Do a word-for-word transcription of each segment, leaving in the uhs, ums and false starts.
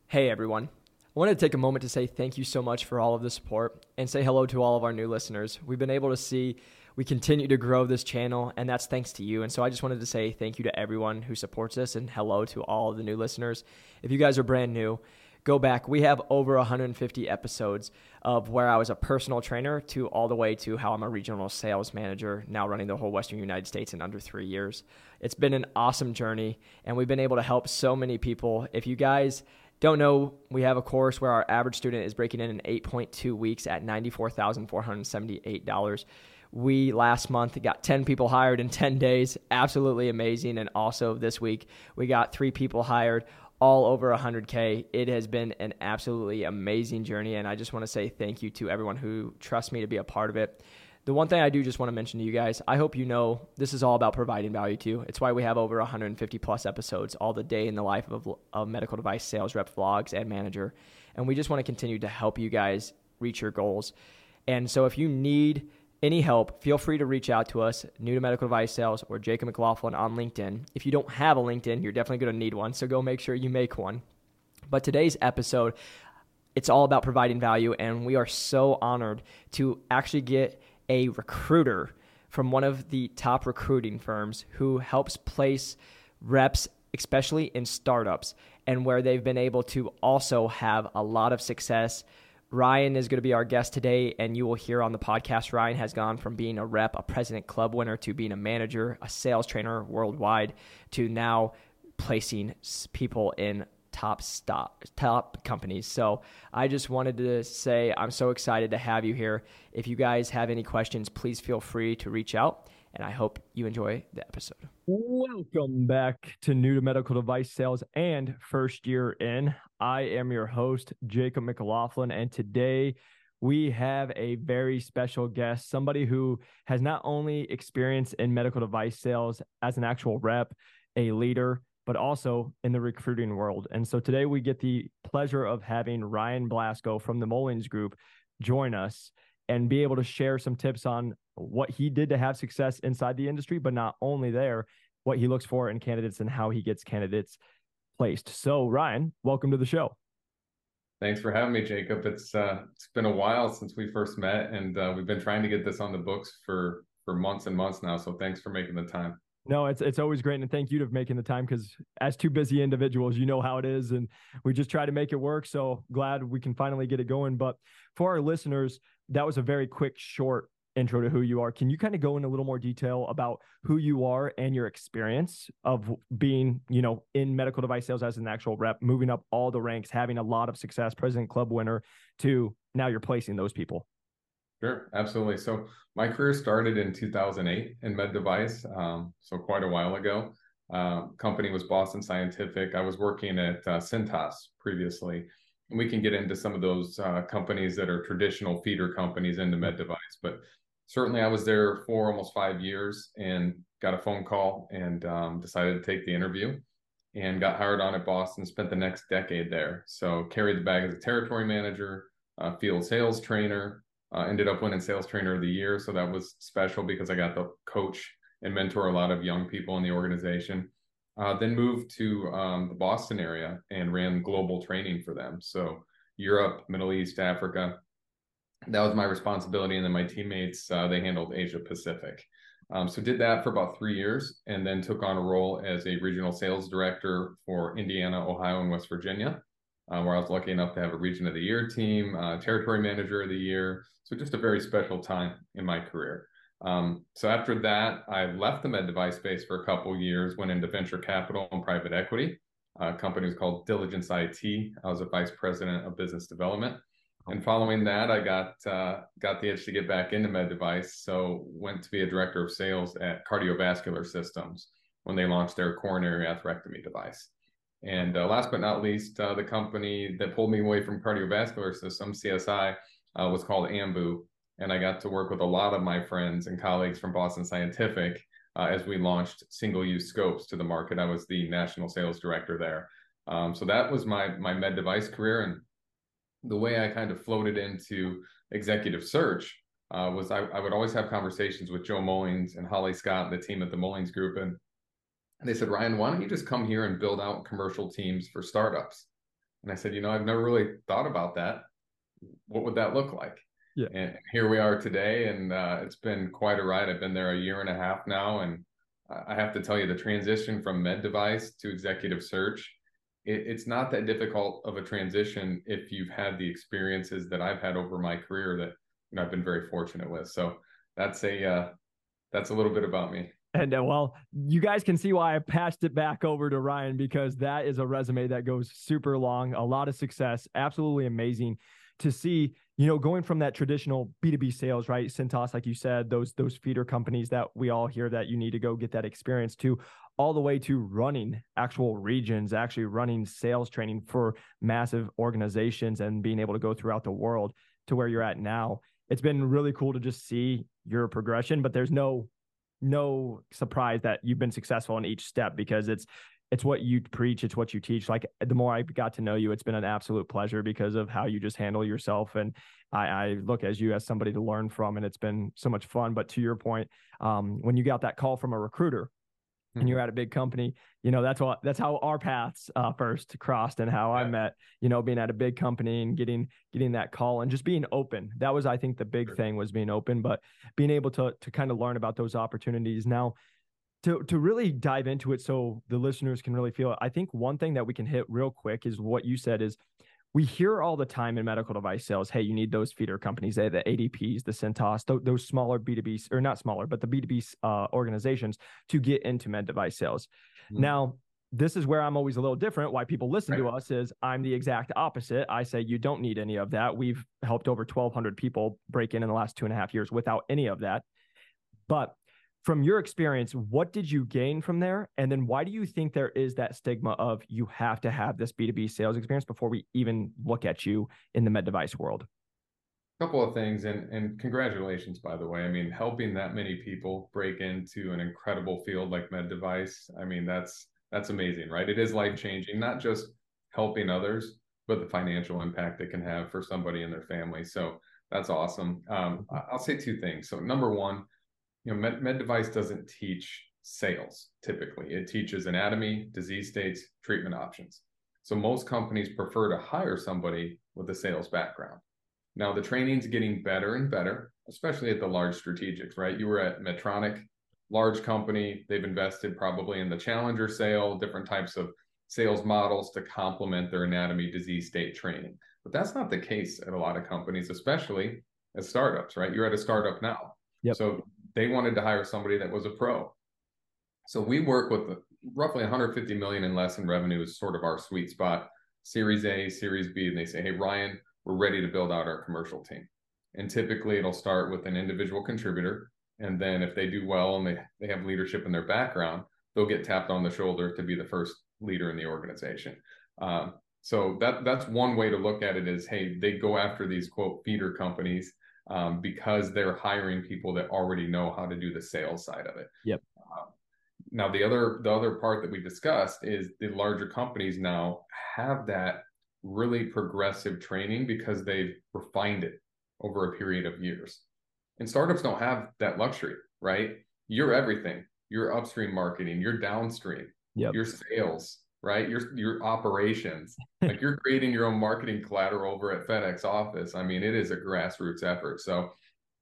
Hey everyone. I wanted to take a moment to say thank you so much for all of the support and say hello to all of our new listeners. We've been able to see we continue to grow this channel, and that's thanks to you. And so I just wanted to say thank you to everyone who supports us and hello to all of the new listeners. If you guys are brand new, go back. We have over one hundred fifty episodes of where I was a personal trainer to all the way to how I'm a regional sales manager, now running the whole Western United States in under three years. It's been an awesome journey, and we've been able to help so many people. If you guys don't know, we have a course where our average student is breaking in in eight point two weeks at ninety-four thousand four hundred seventy-eight dollars. We last month got ten people hired in ten days. Absolutely amazing. And also this week, we got three people hired, all over one hundred K. It has been an absolutely amazing journey, and I just want to say thank you to everyone who trusts me to be a part of it. The one thing I do just want to mention to you guys, I hope you know this is all about providing value to you. It's why we have over one hundred fifty plus episodes, all the day in the life of a medical device sales rep, vlogs, and manager. And we just want to continue to help you guys reach your goals. And so if you need any help, feel free to reach out to us, New to Medical Device Sales or Jacob McLaughlin on LinkedIn. If you don't have a LinkedIn, you're definitely going to need one, so go make sure you make one. But today's episode, it's all about providing value, and we are so honored to actually get a recruiter from one of the top recruiting firms who helps place reps, especially in startups, and where they've been able to also have a lot of success. Ryan is going to be our guest today, and you will hear on the podcast, Ryan has gone from being a rep, a President Club winner, to being a manager, a sales trainer worldwide, to now placing people in top stop, top companies. So I just wanted to say I'm so excited to have you here. If you guys have any questions, please feel free to reach out, and I hope you enjoy the episode. Welcome back to New to Medical Device Sales and First Year In. I am your host, Jacob McLaughlin, and today we have a very special guest, somebody who has not only experience in medical device sales as an actual rep, a leader, but also in the recruiting world. And so today we get the pleasure of having Ryan Blasco from the Mullins Group join us and be able to share some tips on what he did to have success inside the industry, but not only there, what he looks for in candidates and how he gets candidates placed. So Ryan, welcome to the show. Thanks for having me, Jacob. It's uh, it's been a while since we first met, and uh, we've been trying to get this on the books for, for months and months now. So thanks for making the time. No, it's it's always great, and thank you for making the time, because as two busy individuals, you know how it is, and we just try to make it work. So glad we can finally get it going. But for our listeners, that was a very quick, short intro to who you are. Can you kind of go in a little more detail about who you are and your experience of being, you know, in medical device sales as an actual rep, moving up all the ranks, having a lot of success, President Club winner, to now you're placing those people? Sure, absolutely. So my career started in two thousand eight in med device, um, so quite a while ago. Uh, company was Boston Scientific. I was working at uh, Cintas previously, and we can get into some of those uh, companies that are traditional feeder companies into med device. But certainly I was there for almost five years and got a phone call and um, decided to take the interview and got hired on at Boston, spent the next decade there. So carried the bag as a territory manager, uh, field sales trainer, Uh, ended up winning Sales Trainer of the Year. So that was special because I got to coach and mentor a lot of young people in the organization. Uh, then moved to um, the Boston area and ran global training for them. So Europe, Middle East, Africa. That was my responsibility. And then my teammates, uh, they handled Asia Pacific. Um, so did that for about three years and then took on a role as a regional sales director for Indiana, Ohio, and West Virginia. Uh, where I was lucky enough to have a Region of the Year team, uh, Territory Manager of the Year. So just a very special time in my career. Um, so after that, I left the med device space for a couple of years, went into venture capital and private equity. A company was called Diligence I T. I was a vice president of business development. And following that, I got uh, got the itch to get back into med device. So went to be a director of sales at Cardiovascular Systems when they launched their coronary atherectomy device. And uh, last but not least, uh, the company that pulled me away from Cardiovascular Systems, C S I, uh, was called Ambu. And I got to work with a lot of my friends and colleagues from Boston Scientific uh, as we launched single-use scopes to the market. I was the national sales director there. Um, so that was my, my med device career. And the way I kind of floated into executive search uh, was I, I would always have conversations with Joe Mullins and Holly Scott, the team at the Mullins Group. And And they said, Ryan, why don't you just come here and build out commercial teams for startups? And I said, you know, I've never really thought about that. What would that look like? Yeah. And here we are today, and uh, it's been quite a ride. I've been there a year and a half now, and I have to tell you, the transition from med device to executive search, it, it's not that difficult of a transition if you've had the experiences that I've had over my career that you know I've been very fortunate with. So that's a uh, that's a little bit about me. And uh, well, you guys can see why I passed it back over to Ryan, because that is a resume that goes super long, a lot of success, absolutely amazing to see, you know, going from that traditional B two B sales, right? Cintas, like you said, those, those feeder companies that we all hear that you need to go get that experience to, all the way to running actual regions, actually running sales training for massive organizations and being able to go throughout the world to where you're at now. It's been really cool to just see your progression, but there's no no surprise that you've been successful in each step, because it's it's what you preach, it's what you teach. Like, the more I got to know you, it's been an absolute pleasure because of how you just handle yourself. And I, I look as you as somebody to learn from, and it's been so much fun. But to your point, um, when you got that call from a recruiter and you're at a big company, you know, that's what, that's how our paths uh, first crossed, and how yeah. I met, you know, being at a big company and getting, getting that call and just being open. That was, I think, the big sure. thing was being open, but being able to, to kind of learn about those opportunities. Now, to, to really dive into it so the listeners can really feel it, I think one thing that we can hit real quick is what you said is, we hear all the time in medical device sales, hey, you need those feeder companies, the A D Ps, the Cintas, th- those smaller B two B, or not smaller, but the B two B uh, organizations to get into med device sales. Mm-hmm. Now, this is where I'm always a little different. Why people listen right. to us is I'm the exact opposite. I say you don't need any of that. We've helped over twelve hundred people break in in the last two and a half years without any of that. But from your experience, what did you gain from there? And then why do you think there is that stigma of you have to have this B two B sales experience before we even look at you in the med device world? A couple of things, and, and congratulations, by the way. I mean, helping that many people break into an incredible field like med device, I mean, that's that's amazing, right? It is life-changing, not just helping others, but the financial impact it can have for somebody and their family. So that's awesome. Um, I'll say two things. So number one, you know, med, med device doesn't teach sales typically. It teaches anatomy, disease states, treatment options. So most companies prefer to hire somebody with a sales background. Now, the training's getting better and better, especially at the large strategics, right? You were at Medtronic, large company. They've invested probably in the challenger sale, different types of sales models to complement their anatomy, disease state training. But that's not the case at a lot of companies, especially as startups, right? You're at a startup now. Yep. So they wanted to hire somebody that was a pro. So we work with roughly one hundred fifty million and less in revenue is sort of our sweet spot, Series A, Series B, and they say, hey, Ryan, we're ready to build out our commercial team. And typically it'll start with an individual contributor. And then if they do well and they, they have leadership in their background, they'll get tapped on the shoulder to be the first leader in the organization. Um, so that that's one way to look at it is, hey, they go after these, quote, feeder companies um, because they're hiring people that already know how to do the sales side of it. Yep. Um, now, the other the other part that we discussed is the larger companies now have that really progressive training because they've refined it over a period of years. And startups don't have that luxury, right? You're everything. You're upstream marketing, you're downstream, yep. Your sales, right? Your your operations. Like you're creating your own marketing collateral over at FedEx office. I mean, it is a grassroots effort. So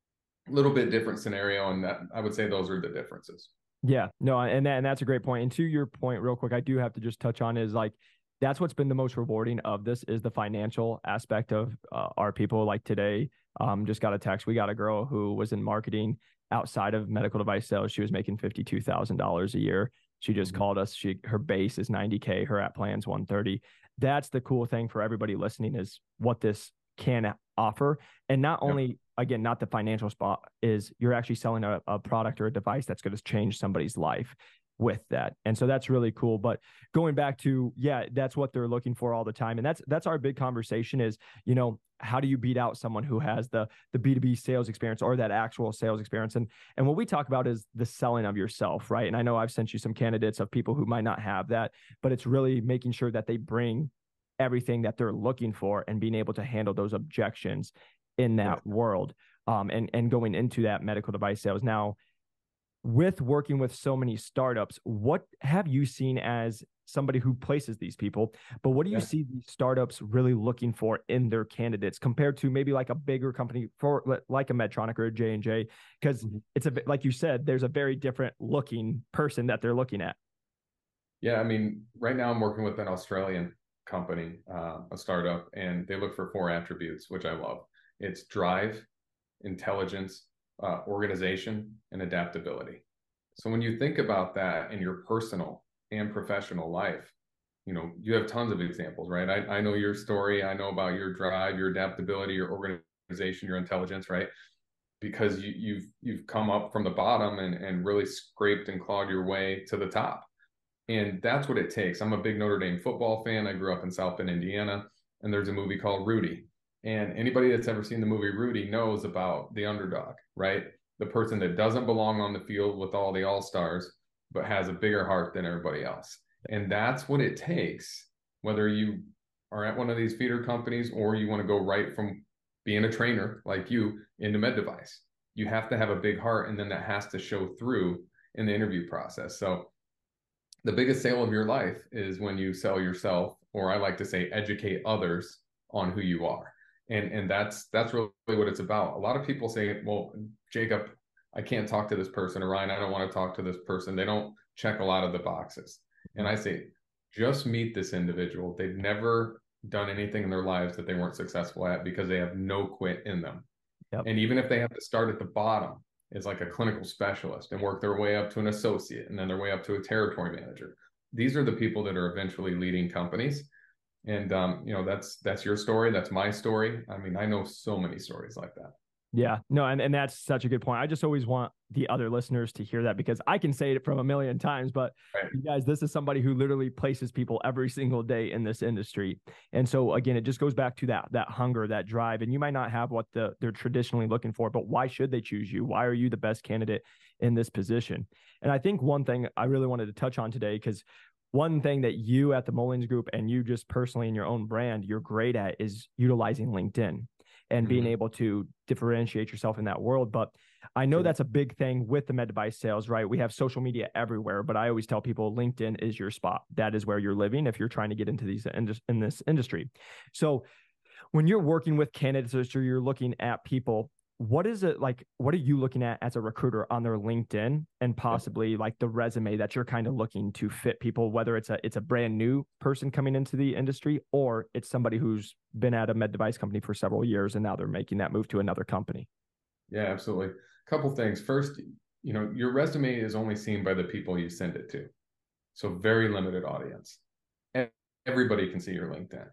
a little bit different scenario. And that I would say those are the differences. Yeah, no, and that, and that's a great point. And to your point, real quick, I do have to just touch on is like, that's what's been the most rewarding of this is the financial aspect of uh, our people. Like today, um, just got a text. We got a girl who was in marketing outside of medical device sales. She was making fifty-two thousand dollars a year. She just mm-hmm. called us. She, her base is ninety K. Her app plan's one thirty. That's the cool thing for everybody listening is what this can offer. And not only, yep. again, not the financial spot is you're actually selling a, a product or a device that's going to change somebody's life with that. And so that's really cool. But going back to, yeah, that's what they're looking for all the time. And that's, that's our big conversation is, you know, how do you beat out someone who has the, the B two B sales experience or that actual sales experience? And, and what we talk about is the selling of yourself, right? And I know I've sent you some candidates of people who might not have that, but it's really making sure that they bring everything that they're looking for and being able to handle those objections in that yeah. world. Um, and, and going into that medical device sales. Now, with working with so many startups, what have you seen as somebody who places these people, but what do you Yeah. see these startups really looking for in their candidates compared to maybe like a bigger company for like a Medtronic or a J and J? Because Mhm. it's a, like you said, there's a very different looking person that they're looking at. Yeah, I mean, right now I'm working with an Australian company, uh, a startup, and they look for four attributes, which I love. It's drive, intelligence, uh, organization, and adaptability. So when you think about that in your personal and professional life, you know, you have tons of examples, right? I, I know your story. I know about your drive, your adaptability, your organization, your intelligence, right? Because you, you've you've come up from the bottom and, and really scraped and clawed your way to the top. And that's what it takes. I'm a big Notre Dame football fan. I grew up in South Bend, Indiana, and there's a movie called Rudy. And anybody that's ever seen the movie Rudy knows about the underdog, right? The person that doesn't belong on the field with all the all stars, but has a bigger heart than everybody else. And that's what it takes, whether you are at one of these feeder companies or you want to go right from being a trainer like you into med device. You have to have a big heart, and then that has to show through in the interview process. So the biggest sale of your life is when you sell yourself, or I like to say educate others on who you are. And and that's that's really what it's about. A lot of people say, well, Jacob, I can't talk to this person, or Ryan, I don't want to talk to this person. They don't check a lot of the boxes. And I say, just meet this individual. They've never done anything in their lives that they weren't successful at because they have no quit in them. Yep. And even if they have to start at the bottom as like a clinical specialist and work their way up to an associate and then their way up to a territory manager, these are the people that are eventually leading companies. And um, you know, that's that's your story, that's my story. I mean, I know so many stories like that. Yeah, no, and, and that's such a good point. I just always want the other listeners to hear that because I can say it from a million times, but Right. you guys, this is somebody who literally places people every single day in this industry. And so again, it just goes back to that that hunger, that drive. And you might not have what the they're traditionally looking for, but why should they choose you? Why are you the best candidate in this position? And I think one thing I really wanted to touch on today, because one thing that you at the Mullins Group and you just personally in your own brand, you're great at is utilizing LinkedIn and being Mm-hmm. able to differentiate yourself in that world. But I know Sure. that's a big thing with the med device sales, right? We have social media everywhere, but I always tell people LinkedIn is your spot. That is where you're living if you're trying to get into these in this industry. So when you're working with candidates or you're looking at people, what is it like? What are you looking at as a recruiter on their LinkedIn and possibly like the resume that you're kind of looking to fit people, whether it's a it's a brand new person coming into the industry or it's somebody who's been at a med device company for several years and now they're making that move to another company? Yeah, absolutely. A couple things. First, you know, your resume is only seen by the people you send it to. So very limited audience. And everybody can see your LinkedIn.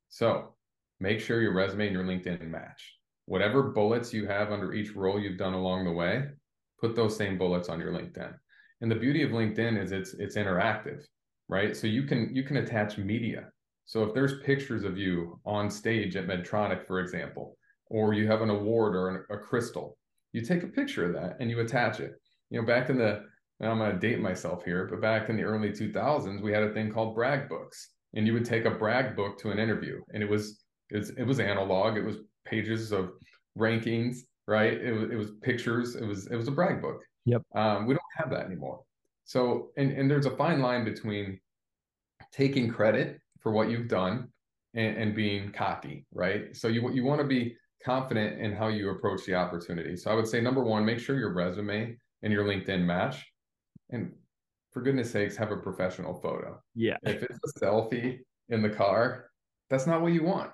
So make sure your resume and your LinkedIn match. Whatever bullets you have under each role you've done along the way, put those same bullets on your LinkedIn. And the beauty of LinkedIn is it's it's interactive, right? So you can you can attach media. So if there's pictures of you on stage at Medtronic, for example, or you have an award or an, a crystal, you take a picture of that and you attach it. You know, back in the, I'm going to date myself here, but back in the early two thousands, we had a thing called brag books, and you would take a brag book to an interview, and it was it was, it was analog. It was pages of rankings, right? It was, it was pictures. It was it was a brag book. Yep. Um, we don't have that anymore. So, and and there's a fine line between taking credit for what you've done and, and being cocky, right? So you you want to be confident in how you approach the opportunity. So I would say number one, make sure your resume and your LinkedIn match, and for goodness sakes, have a professional photo. Yeah. If it's a selfie in the car, that's not what you want.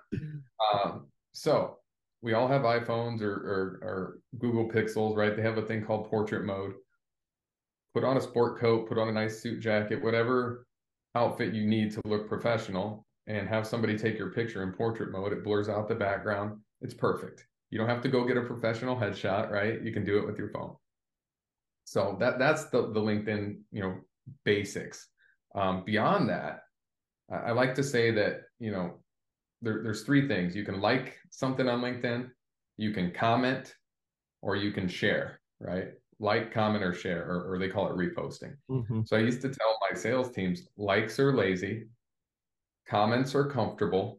Um, so we all have iPhones or, or, or Google Pixels, right? They have a thing called portrait mode. Put on a sport coat, put on a nice suit jacket, whatever outfit you need to look professional, and have somebody take your picture in portrait mode. It blurs out the background. It's perfect. You don't have to go get a professional headshot, right? You can do it with your phone. So that that's the the LinkedIn, you know, basics. Um, beyond that, I, I like to say that, you know, there, there's three things. You can like something on LinkedIn, you can comment, or you can share, right? Like, comment, or share, or, or they call it reposting. Mm-hmm. So I used to tell my sales teams, likes are lazy, comments are comfortable,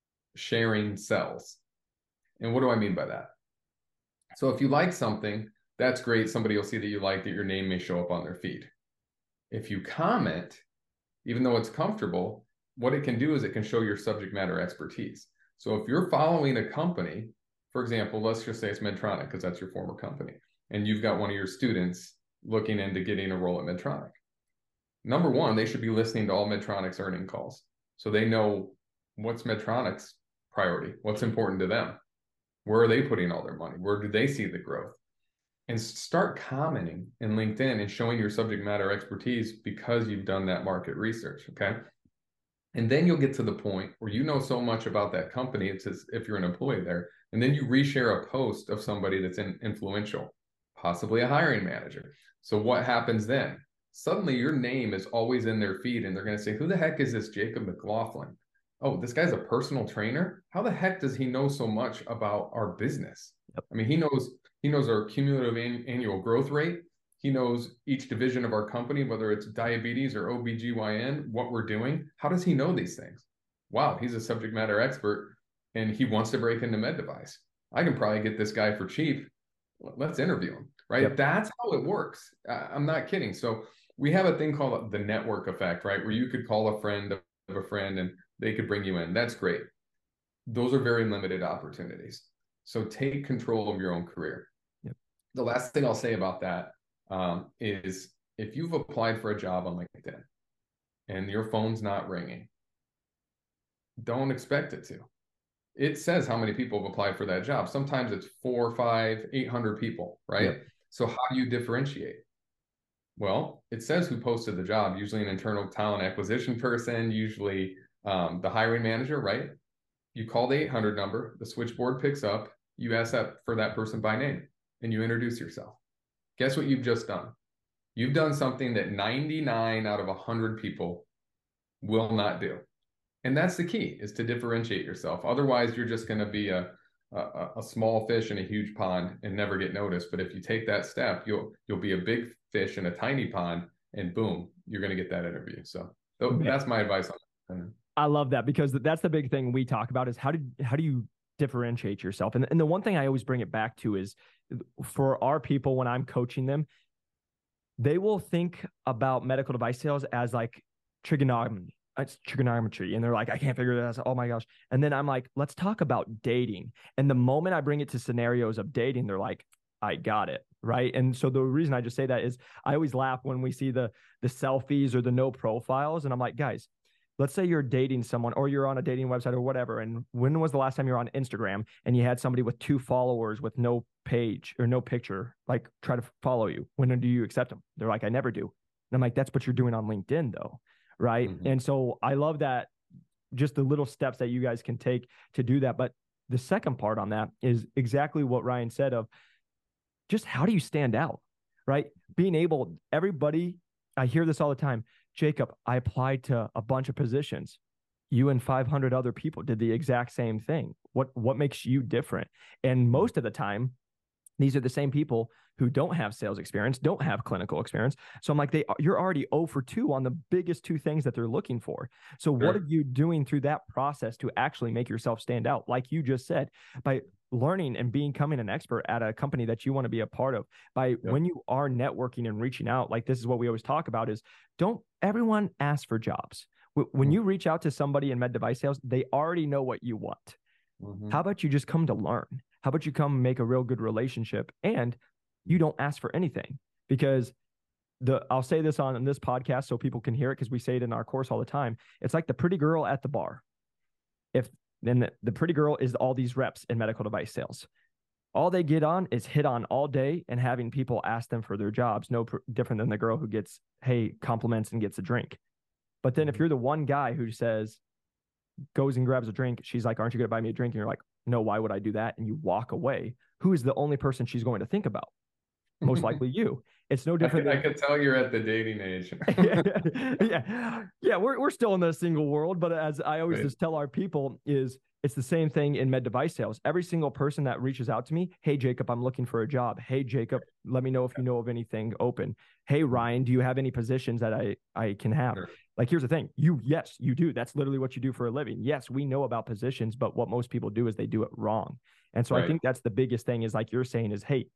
sharing sells. And what do I mean by that? So if you like something, that's great. Somebody will see that you liked it. Your name may show up on their feed. If you comment, even though it's comfortable, what it can do is it can show your subject matter expertise. So if you're following a company, for example, let's just say it's Medtronic, because that's your former company, and you've got one of your students looking into getting a role at Medtronic. Number one, they should be listening to all Medtronic's earning calls, so they know what's Medtronic's priority, what's important to them, where are they putting all their money, where do they see the growth, and start commenting in LinkedIn and showing your subject matter expertise because you've done that market research, okay? And then you'll get to the point where you know so much about that company, it's as if you're an employee there, and then you reshare a post of somebody that's in, influential, possibly a hiring manager. So what happens then? Suddenly your name is always in their feed, and they're going to say, who the heck is this Jacob McLaughlin? Oh, this guy's a personal trainer? How the heck does he know so much about our business? Yep. I mean, he knows he knows our cumulative an, annual growth rate. He knows each division of our company, whether it's diabetes or O B G Y N, what we're doing. How does he know these things? Wow, he's a subject matter expert, and he wants to break into med device. I can probably get this guy for cheap. Let's interview him, right? Yep. That's how it works. I'm not kidding. So we have a thing called the network effect, right? Where you could call a friend of a friend and they could bring you in. That's great. Those are very limited opportunities. So take control of your own career. Yep. The last thing I'll say about that um, is if you've applied for a job on LinkedIn and your phone's not ringing, don't expect it to. It says how many people have applied for that job. Sometimes it's four, five, eight hundred people, right? Yep. So how do you differentiate? Well, it says who posted the job, usually an internal talent acquisition person, usually um, the hiring manager, right? You call the eight hundred number, the switchboard picks up, you ask that for that person by name, and you introduce yourself. Guess what you've just done? You've done something that ninety-nine out of one hundred people will not do. And that's the key, is to differentiate yourself. Otherwise, you're just going to be a, a, a small fish in a huge pond and never get noticed. But if you take that step, you'll you'll be a big fish in a tiny pond, and boom, you're going to get that interview. So that's my advice on that. I love that, because that's the big thing we talk about is how do how do you differentiate yourself? And, and the one thing I always bring it back to is for our people, when I'm coaching them, they will think about medical device sales as like trigonometry. It's trigonometry. And they're like, I can't figure it out. Oh my gosh. And then I'm like, let's talk about dating. And the moment I bring it to scenarios of dating, they're like, I got it. Right. And so the reason I just say that is I always laugh when we see the, the selfies or the no profiles. And I'm like, guys, let's say you're dating someone or you're on a dating website or whatever. And when was the last time you were on Instagram and you had somebody with two followers with no page or no picture, like try to follow you? When do you accept them? They're like, I never do. And I'm like, that's what you're doing on LinkedIn though. Right. Mm-hmm. And so I love that, just the little steps that you guys can take to do that. But the second part on that is exactly what Ryan said of just how do you stand out, right? Being able, everybody, I hear this all the time. Jacob, I applied to a bunch of positions. You and five hundred other people did the exact same thing. What, what makes you different? And most of the time, these are the same people who don't have sales experience, don't have clinical experience. So I'm like, they, you're already zero for two on the biggest two things that they're looking for. So sure. What are you doing through that process to actually make yourself stand out? Like you just said, by learning and becoming an expert at a company that you want to be a part of, by yep. when you are networking and reaching out, like this is what we always talk about is don't everyone ask for jobs. When mm-hmm. you reach out to somebody in med device sales, they already know what you want. Mm-hmm. How about you just come to learn? How about you come make a real good relationship and you don't ask for anything? Because the I'll say this on this podcast so people can hear it, because we say it in our course all the time. It's like the pretty girl at the bar. If then the, the pretty girl is all these reps in medical device sales. All they get on is hit on all day and having people ask them for their jobs. No pr- different than the girl who gets, hey, compliments and gets a drink. But then if you're the one guy who says, goes and grabs a drink, she's like, aren't you going to buy me a drink? And you're like, no, why would I do that? And you walk away. Who is the only person she's going to think about? Most likely you. It's no different. I, than... I could tell you're at the dating age. yeah. Yeah. We're, we're still in the single world, but as I always right. just tell our people is it's the same thing in med device sales. Every single person that reaches out to me, hey, Jacob, I'm looking for a job. Hey, Jacob, let me know if you know of anything open. Hey, Ryan, do you have any positions that I, I can have? Sure. Like, here's the thing. You, yes, you do. That's literally what you do for a living. Yes, we know about positions, but what most people do is they do it wrong. And so right. I think that's the biggest thing is like you're saying is, hey,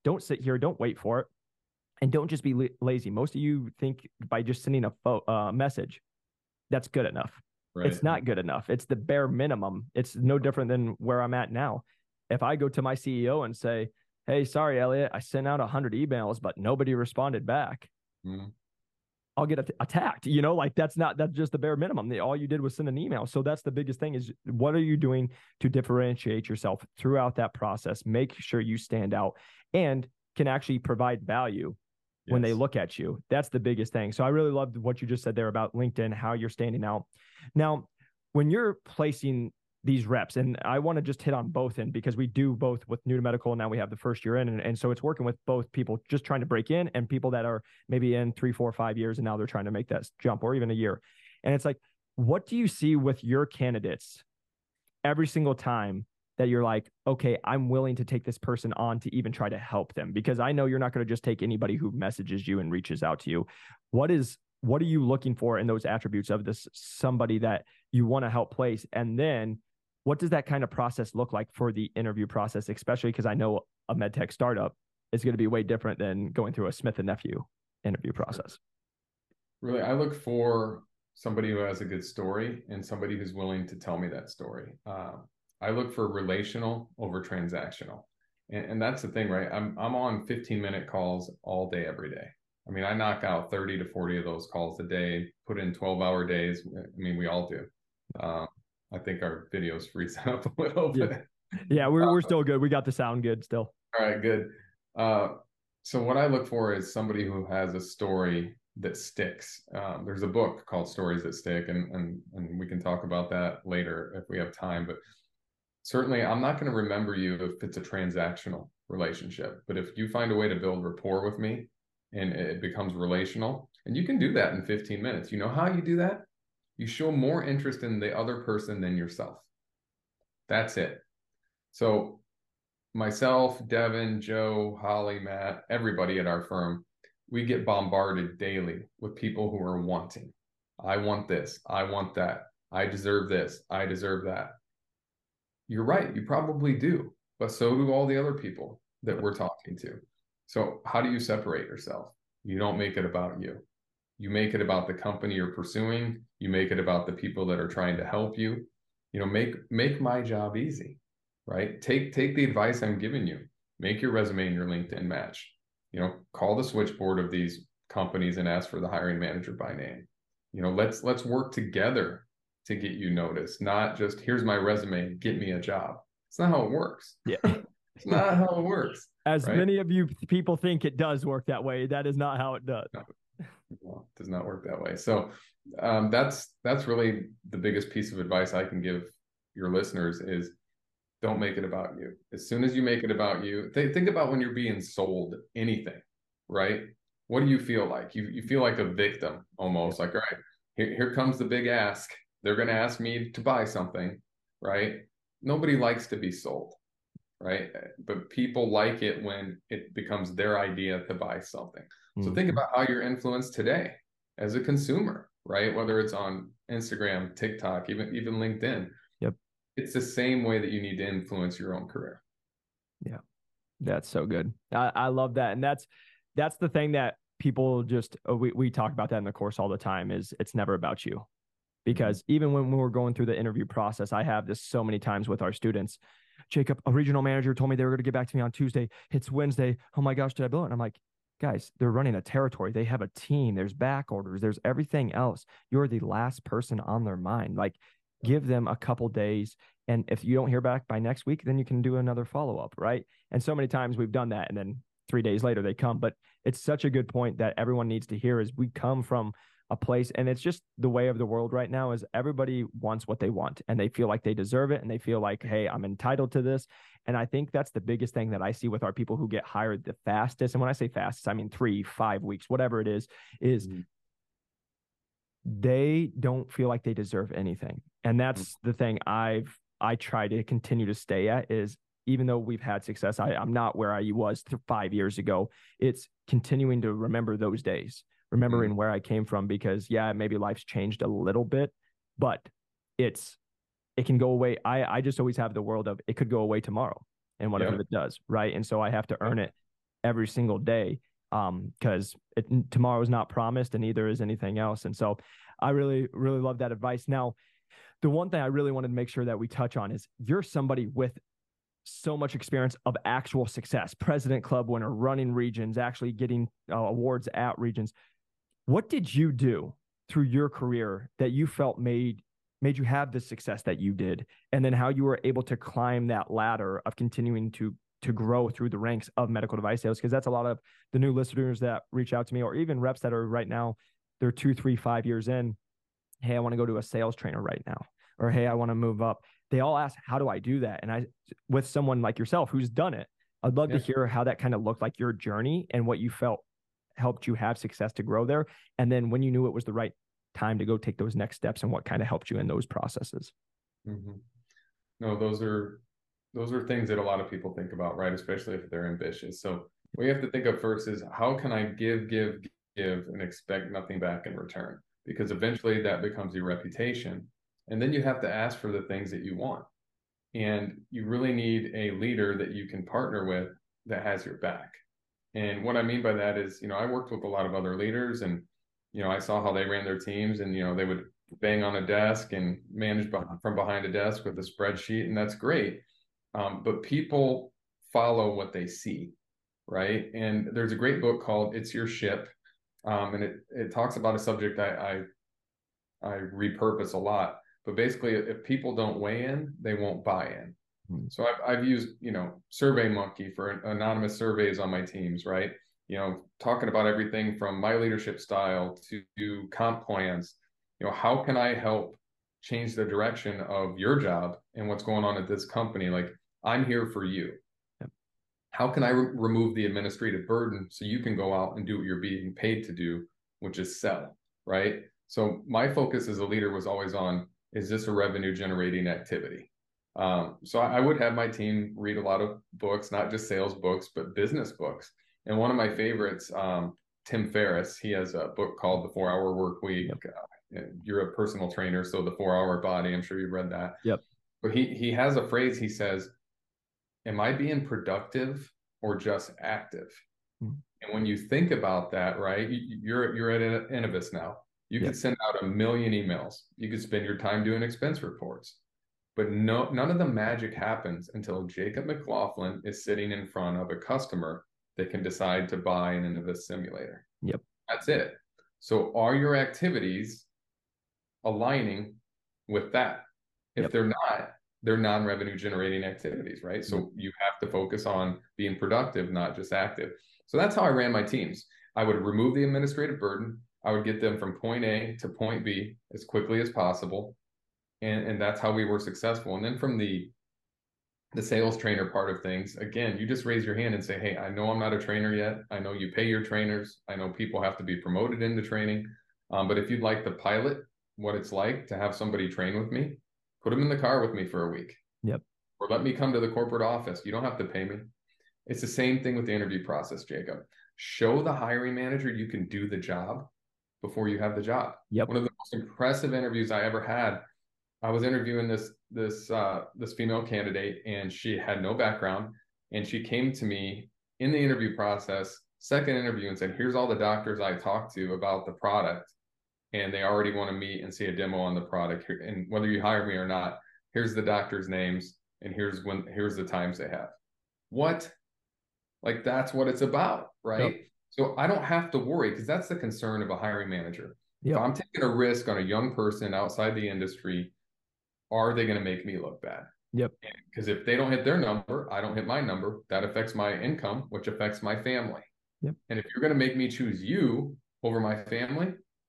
don't sit here, don't wait for it, and don't just be lazy. Most of you think by just sending a fo- uh, message, that's good enough. Right. It's not good enough. It's the bare minimum. It's no different than where I'm at now. If I go to my C E O and say, hey, sorry, Elliot, I sent out one hundred emails, but nobody responded back. Mm. I'll get attacked. You know, like that's not, that's just the bare minimum. All you did was send an email. So that's the biggest thing is what are you doing to differentiate yourself throughout that process? Make sure you stand out and can actually provide value when yes. they look at you. That's the biggest thing. So I really loved what you just said there about LinkedIn, how you're standing out. Now, when you're placing these reps, and I want to just hit on both in because we do both with New to Medical, and now we have the first year in. And, and so it's working with both people just trying to break in and people that are maybe in three, four, five years, and now they're trying to make that jump or even a year. And it's like, what do you see with your candidates every single time that you're like, okay, I'm willing to take this person on to even try to help them? Because I know you're not going to just take anybody who messages you and reaches out to you. What is, what are you looking for in those attributes of this somebody that you want to help place? And then what does that kind of process look like for the interview process, especially because I know a medtech startup is going to be way different than going through a Smith and Nephew interview process? Really, I look for somebody who has a good story and somebody who's willing to tell me that story. Uh, I look for relational over transactional. And, and that's the thing, right? I'm, I'm on fifteen minute calls all day, every day. I mean, I knock out thirty to forty of those calls a day, put in twelve hour days. I mean, we all do. Um, I think our videos freeze up a little bit. Yeah, yeah we're, we're still good. We got the sound good still. All right, good. Uh, so what I look for is somebody who has a story that sticks. Um, there's a book called Stories That Stick, and, and, and we can talk about that later if we have time. But certainly, I'm not going to remember you if it's a transactional relationship. But if you find a way to build rapport with me and it becomes relational, and you can do that in fifteen minutes. You know how you do that? You show more interest in the other person than yourself. That's it. So myself, Devin, Joe, Holly, Matt, everybody at our firm, we get bombarded daily with people who are wanting. I want this. I want that. I deserve this. I deserve that. You're right. You probably do. But so do all the other people that we're talking to. So how do you separate yourself? You don't make it about you. You make it about the company you're pursuing. You make it about the people that are trying to help you. You know, make make my job easy, right? Take take the advice I'm giving you. Make your resume and your LinkedIn match. You know, call the switchboard of these companies and ask for the hiring manager by name. You know, let's let's work together to get you noticed, not just here's my resume, get me a job. It's not how it works. Yeah. It's not how it works. As right? many of you people think it does work that way, that is not how it does. No. Well, it does not work that way. So um, that's that's really the biggest piece of advice I can give your listeners is don't make it about you. As soon as you make it about you, th- think about when you're being sold anything, right? What do you feel like? You you feel like a victim almost. Like, all right, here, here comes the big ask. They're going to ask me to buy something, right? Nobody likes to be sold, right? But people like it when it becomes their idea to buy something. So think about how you're influenced today as a consumer, right? Whether it's on Instagram, TikTok, even even LinkedIn. Yep. It's the same way that you need to influence your own career. Yeah. That's so good. I, I love that. And that's that's the thing that people just uh, we, we talk about that in the course all the time is it's never about you. Because mm-hmm. even when we were going through the interview process, I have this so many times with our students. Jacob, a regional manager told me they were going to get back to me on Tuesday. It's Wednesday. Oh my gosh, did I blow it? And I'm like, guys, they're running a territory. They have a team. There's back orders. There's everything else. You're the last person on their mind. Like, give them a couple days. And if you don't hear back by next week, then you can do another follow-up, right? And so many times we've done that. And then three days later they come. But it's such a good point that everyone needs to hear is we come from a place, and it's just the way of the world right now is everybody wants what they want and they feel like they deserve it. And they feel like, hey, I'm entitled to this. And I think that's the biggest thing that I see with our people who get hired the fastest. And when I say fastest, I mean three, five weeks, whatever it is, is mm-hmm. they don't feel like they deserve anything. And that's mm-hmm. the thing I've, I try to continue to stay at is even though we've had success, I, I'm not where I was th- five years ago. It's continuing to remember those days. Remembering mm-hmm. where I came from, because yeah, maybe life's changed a little bit, but it's, it can go away. I, I just always have the world of it could go away tomorrow. And what yep. if it does? Right. And so I have to earn it every single day, um, because tomorrow is not promised and neither is anything else. And so I really, really love that advice. Now, the one thing I really wanted to make sure that we touch on is you're somebody with so much experience of actual success, President Club winner, running regions, actually getting uh, awards at regions. What did you do through your career that you felt made made you have the success that you did, and then how you were able to climb that ladder of continuing to to grow through the ranks of medical device sales? Because that's a lot of the new listeners that reach out to me, or even reps that are right now, they're two, three, five years in. Hey, I want to go to a sales trainer right now, or hey, I want to move up. They all ask, how do I do that? And I, with someone like yourself who's done it, I'd love yeah. to hear how that kind of looked like your journey and what you felt helped you have success to grow there. And then when you knew it was the right time to go take those next steps and what kind of helped you in those processes. Mm-hmm. No, those are, those are things that a lot of people think about, right? Especially if they're ambitious. So what you have to think of first is, how can I give, give, give and expect nothing back in return? Because eventually that becomes your reputation. And then you have to ask for the things that you want. And you really need a leader that you can partner with that has your back. And what I mean by that is, you know, I worked with a lot of other leaders, and, you know, I saw how they ran their teams, and, you know, they would bang on a desk and manage from behind a desk with a spreadsheet, and that's great. Um, but people follow what they see, right? And there's a great book called It's Your Ship. Um, and it, it talks about a subject I, I, I repurpose a lot. But basically, if people don't weigh in, they won't buy in. Hmm. So I've, I've used, you know, SurveyMonkey for anonymous surveys on my teams, right? You know, talking about everything from my leadership style to, to comp plans. You know, how can I help change the direction of your job and what's going on at this company? Like, I'm here for you. Yep. How can I re- remove the administrative burden so you can go out and do what you're being paid to do, which is sell, right? So my focus as a leader was always on, is this a revenue generating activity? Um, so I, I would have my team read a lot of books, not just sales books, but business books. And one of my favorites, um, Tim Ferriss, he has a book called The four hour Work Week. Yep. Uh, you're a personal trainer, so The four hour Body, I'm sure you've read that. Yep. But he, he has a phrase, he says, am I being productive or just active? Hmm. And when you think about that, right, you're, you're at Innovis now. You yep. could send out a million emails. You could spend your time doing expense reports, but no, none of the magic happens until Jacob McLaughlin is sitting in front of a customer that can decide to buy an Innovis simulator. Yep. That's it. So are your activities aligning with that? If yep. they're not, they're non-revenue generating activities, right? So yep. you have to focus on being productive, not just active. So that's how I ran my teams. I would remove the administrative burden. I would get them from point A to point B as quickly as possible. And, and that's how we were successful. And then from the, the sales trainer part of things, again, you just raise your hand and say, hey, I know I'm not a trainer yet. I know you pay your trainers. I know people have to be promoted into training. Um, but if you'd like to pilot what it's like to have somebody train with me, put them in the car with me for a week. Yep. Or let me come to the corporate office. You don't have to pay me. It's the same thing with the interview process, Jacob. Show the hiring manager you can do the job before you have the job. Yep. One of the most impressive interviews I ever had, I was interviewing this this uh, this female candidate, and she had no background, and she came to me in the interview process, second interview, and said, here's all the doctors I talked to about the product, and they already want to meet and see a demo on the product, and whether you hire me or not, here's the doctors' names, and here's when here's the times they have. What? Like, that's what it's about, right? Yep. So I don't have to worry, because that's the concern of a hiring manager. Yep. If I'm taking a risk on a young person outside the industry, are they going to make me look bad? Yep. Because if they don't hit their number, I don't hit my number. That affects my income, which affects my family. Yep. And if you're going to make me choose you over my family,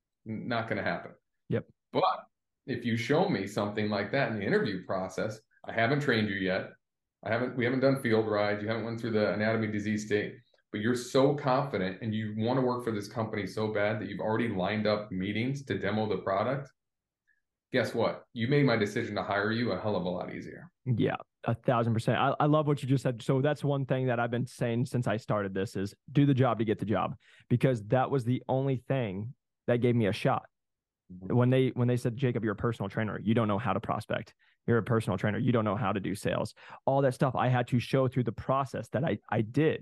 not going to happen. Yep. But if you show me something like that in the interview process, I haven't trained you yet. I haven't, we haven't done field rides. You haven't went through the anatomy disease state, but you're so confident and you want to work for this company so bad that you've already lined up meetings to demo the product. Guess what? You made my decision to hire you a hell of a lot easier. Yeah, a thousand percent. I, I love what you just said. So that's one thing that I've been saying since I started this is do the job to get the job, because that was the only thing that gave me a shot. Mm-hmm. When they, when they said, Jacob, you're a personal trainer, you don't know how to prospect. You're a personal trainer. You don't know how to do sales, all that stuff I had to show through the process that I, I did.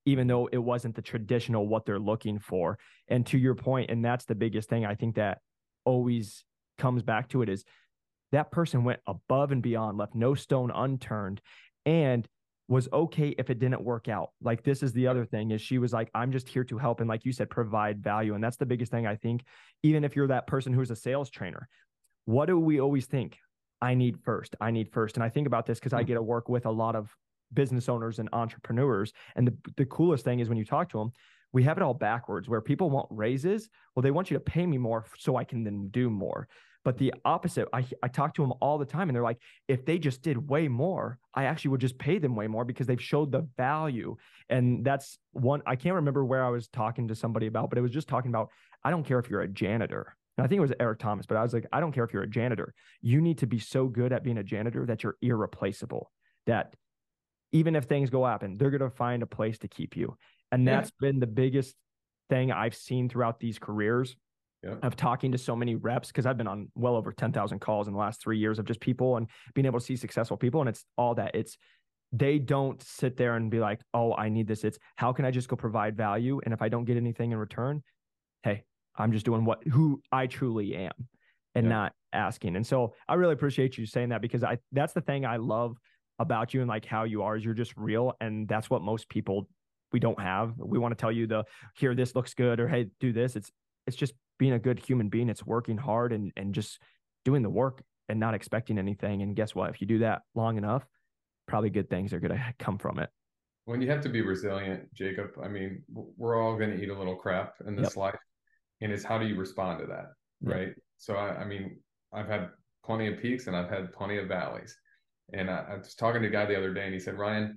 even though it wasn't the traditional what they're looking for. And to your point, and that's the biggest thing I think that always comes back to it, is that person went above and beyond, left no stone unturned, and was okay if it didn't work out. Like, this is the other thing, is she was like, I'm just here to help. And like you said, provide value. And that's the biggest thing, I think. Even if you're that person who's a sales trainer, what do we always think? I need first, I need first. And I think about this because I get to work with a lot of business owners and entrepreneurs. And the, the coolest thing is when you talk to them, we have it all backwards, where people want raises. Well, they want you to pay me more so I can then do more. But the opposite, I, I talk to them all the time, and they're like, if they just did way more, I actually would just pay them way more because they've showed the value. And that's one, I can't remember where I was talking to somebody about, but it was just talking about, I don't care if you're a janitor. And I think it was Eric Thomas, but I was like, I don't care if you're a janitor. You need to be so good at being a janitor that you're irreplaceable, that even if things go up, and they're going to find a place to keep you. And that's yeah. been the biggest thing I've seen throughout these careers yeah. of talking to so many reps, because I've been on well over ten thousand calls in the last three years of just people and being able to see successful people. And it's all that. It's, they don't sit there and be like, oh, I need this. It's, how can I just go provide value? And if I don't get anything in return, hey, I'm just doing what, who I truly am, and yeah. not asking. And so I really appreciate you saying that, because I, that's the thing I love about you, and like how you are, is you're just real. And that's what most people, we don't have. We want to tell you the, here, this looks good, or, hey, do this. It's, it's just being a good human being. It's working hard and, and just doing the work and not expecting anything. And guess what? If you do that long enough, probably good things are going to come from it. When you have to be resilient, Jacob, I mean, we're all going to eat a little crap in this yep. life. And it's, how do you respond to that? Yep. Right. So, I, I mean, I've had plenty of peaks and I've had plenty of valleys. And I, I was talking to a guy the other day, and he said, Ryan,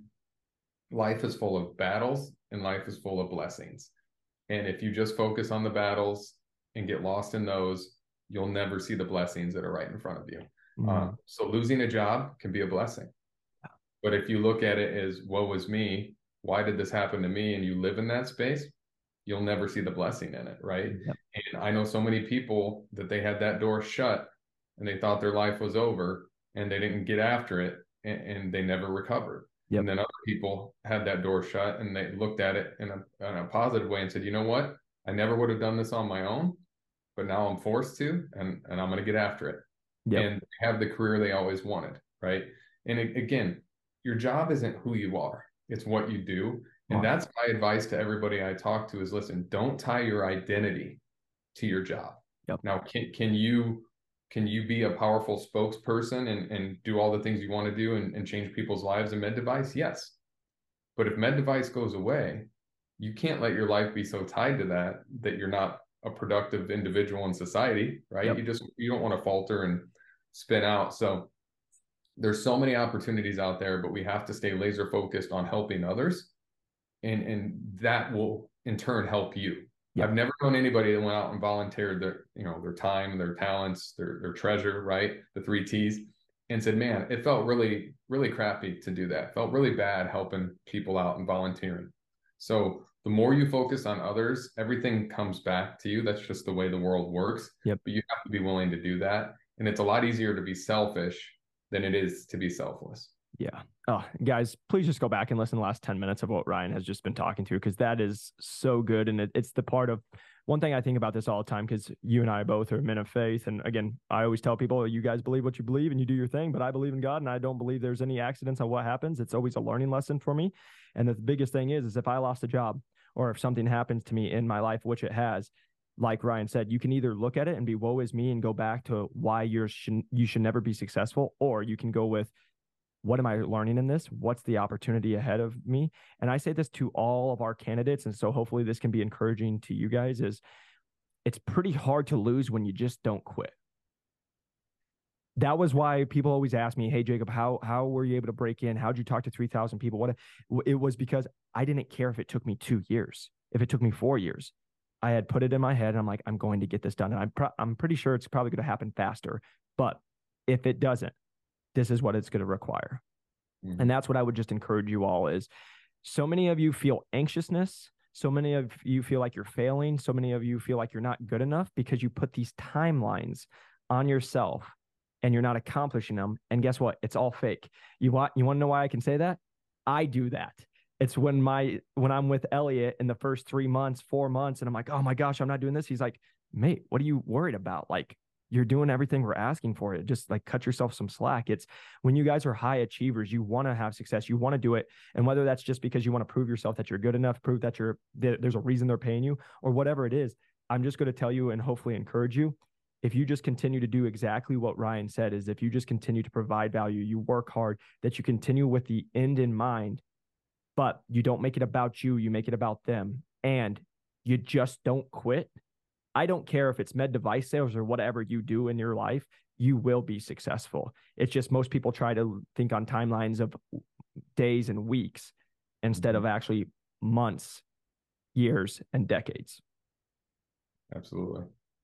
life is full of battles and life is full of blessings. And if you just focus on the battles and get lost in those, you'll never see the blessings that are right in front of you. Mm. Um, so losing a job can be a blessing. Yeah. But if you look at it as, woe is me, why did this happen to me? And you live in that space, you'll never see the blessing in it, right? Yep. And I know so many people that they had that door shut and they thought their life was over, and they didn't get after it, and, and they never recovered. Yep. And then other people had that door shut and they looked at it in a, in a positive way and said, you know what? I never would have done this on my own, but now I'm forced to, and, and I'm going to get after it. Yep. And have the career they always wanted, right? And it, again, your job isn't who you are. It's what you do. And wow. that's my advice to everybody I talk to is, listen, don't tie your identity to your job. Yep. Now, can, can you can you be a powerful spokesperson and, and do all the things you want to do and, and change people's lives in MedDevice? Yes. But if MedDevice goes away, you can't let your life be so tied to that, that you're not a productive individual in society, right? Yep. You just, you don't want to falter and spin out. So there's so many opportunities out there, but we have to stay laser focused on helping others. And, and that will in turn help you. Yep. I've never known anybody that went out and volunteered their, you know, their time, their talents, their, their treasure, right? The three T's, and said, man, it felt really, really crappy to do that. It felt really bad helping people out and volunteering. So the more you focus on others, everything comes back to you. That's just the way the world works. Yep. But you have to be willing to do that. And it's a lot easier to be selfish than it is to be selfless. Yeah. Oh, guys, please just go back and listen to the last ten minutes of what Ryan has just been talking to, because that is so good. And it, it's the part of one thing I think about this all the time, because you and I both are men of faith. And again, I always tell people, you guys believe what you believe and you do your thing, but I believe in God and I don't believe there's any accidents on what happens. It's always a learning lesson for me. And the biggest thing is, is if I lost a job or if something happens to me in my life, which it has, like Ryan said, you can either look at it and be woe is me and go back to why you're sh- you should never be successful, or you can go with, what am I learning in this? What's the opportunity ahead of me? And I say this to all of our candidates, and so hopefully this can be encouraging to you guys, is it's pretty hard to lose when you just don't quit. That was why people always ask me, hey, Jacob, how how were you able to break in? How'd you talk to three thousand people? What It was because I didn't care if it took me two years, if it took me four years. I had put it in my head, and I'm like, I'm going to get this done. And I'm, pro- I'm pretty sure it's probably going to happen faster. But if it doesn't, this is what it's going to require. Mm-hmm. And that's what I would just encourage you all is, so many of you feel anxiousness. So many of you feel like you're failing. So many of you feel like you're not good enough because you put these timelines on yourself and you're not accomplishing them. And guess what? It's all fake. You want, you want to know why I can say that? I do that. It's when my when I'm with Elliot in the first three months, four months, and I'm like, oh my gosh, I'm not doing this. He's like, mate, what are you worried about? Like, you're doing everything we're asking for. It just like cut yourself some slack. It's when you guys are high achievers, you want to have success, you want to do it, and whether that's just because you want to prove yourself that you're good enough, prove that you're that there's a reason they're paying you, or whatever it is. I'm just going to tell you and hopefully encourage you. If you just continue to do exactly what Ryan said, is if you just continue to provide value, you work hard, that you continue with the end in mind, but you don't make it about you, you make it about them, and you just don't quit. I don't care if it's med device sales or whatever you do in your life, you will be successful. It's just most people try to think on timelines of days and weeks instead of actually months, years, and decades. Absolutely.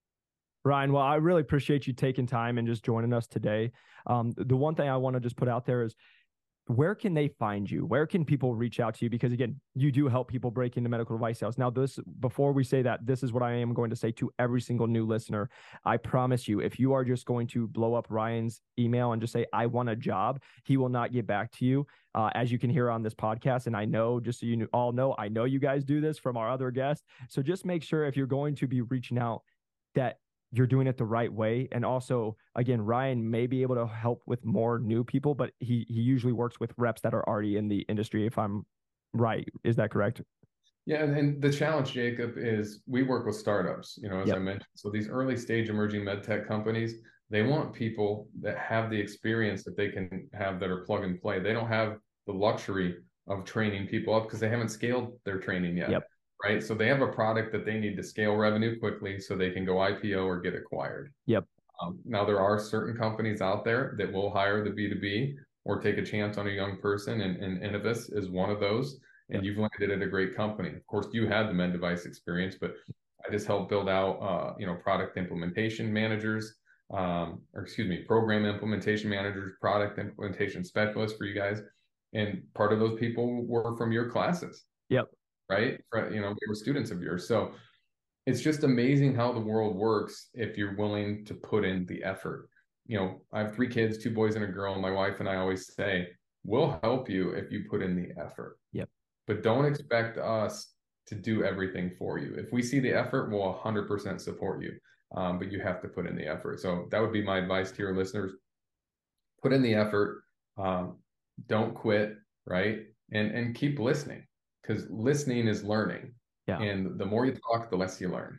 Ryan, well, I really appreciate you taking time and just joining us today. Um, the one thing I want to just put out there is, where can they find you? Where can people reach out to you? Because again, you do help people break into medical device sales. Now, this, before we say that, this is what I am going to say to every single new listener. I promise you, if you are just going to blow up Ryan's email and just say, I want a job, he will not get back to you. Uh, as you can hear on this podcast. And I know, just so you all know, I know you guys do this from our other guests. So just make sure if you're going to be reaching out that you're doing it the right way. And also, again, Ryan may be able to help with more new people, but he he usually works with reps that are already in the industry, if I'm right. Is that correct? Yeah, and, and the challenge, Jacob, is we work with startups, you know, as Yep. I mentioned. So these early stage emerging med tech companies, they want people that have the experience that they can have that are plug and play. They don't have the luxury of training people up because they haven't scaled their training yet. Yep. Right. So they have a product that they need to scale revenue quickly so they can go I P O or get acquired. Yep. Um, now, there are certain companies out there that will hire the B two B or take a chance on a young person, and, and Innovis is one of those. And yep. You've landed at a great company. Of course, you had the med device experience, but I just helped build out, uh, you know, product implementation managers, um, or excuse me, program implementation managers, product implementation specialists for you guys. And part of those people were from your classes. Yep. Right? You know, we were students of yours. So it's just amazing how the world works if you're willing to put in the effort. You know, I have three kids, two boys and a girl. And my wife and I always say, we'll help you if you put in the effort. Yep. But don't expect us to do everything for you. If we see the effort, we'll one hundred percent support you. Um, but you have to put in the effort. So that would be my advice to your listeners. Put in the effort. Um, don't quit, right? And and keep listening. Because listening is learning. Yeah. And the more you talk, the less you learn.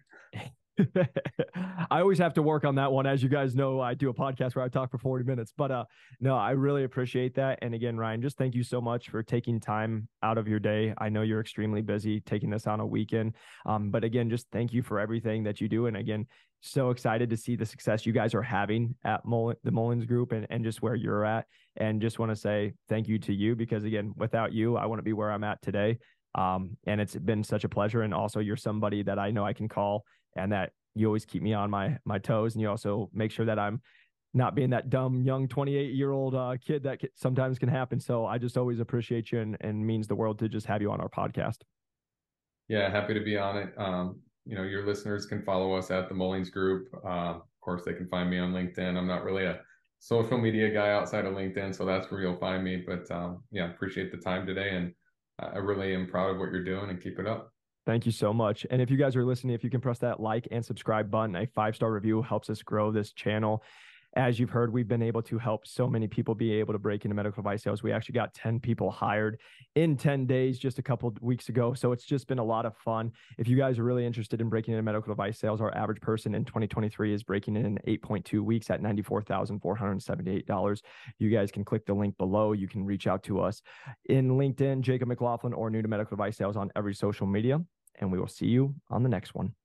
I always have to work on that one. As you guys know, I do a podcast where I talk for forty minutes, but uh, no, I really appreciate that. And again, Ryan, just thank you so much for taking time out of your day. I know you're extremely busy taking this on a weekend. Um, but again, just thank you for everything that you do. And again, so excited to see the success you guys are having at Mul- the Mullins Group and, and just where you're at. And just want to say thank you to you, because again, without you, I wouldn't be where I'm at today. Um, and it's been such a pleasure. And also, you're somebody that I know I can call, and that you always keep me on my my toes. And you also make sure that I'm not being that dumb young twenty-eight year old uh, kid that sometimes can happen. So I just always appreciate you, and, and means the world to just have you on our podcast. Yeah, happy to be on it. Um, you know, your listeners can follow us at the Mullins Group. Uh, of course, they can find me on LinkedIn. I'm not really a social media guy outside of LinkedIn, so that's where you'll find me. But um, yeah, appreciate the time today, and I really am proud of what you're doing, and keep it up. Thank you so much. And if you guys are listening, if you can press that like and subscribe button, a five-star review helps us grow this channel. As you've heard, we've been able to help so many people be able to break into medical device sales. We actually got ten people hired in ten days just a couple of weeks ago. So it's just been a lot of fun. If you guys are really interested in breaking into medical device sales, our average person in twenty twenty-three is breaking in eight point two weeks at ninety-four thousand four hundred seventy-eight dollars. You guys can click the link below. You can reach out to us in LinkedIn, Jacob McLaughlin, or New to Medical Device Sales on every social media. And we will see you on the next one.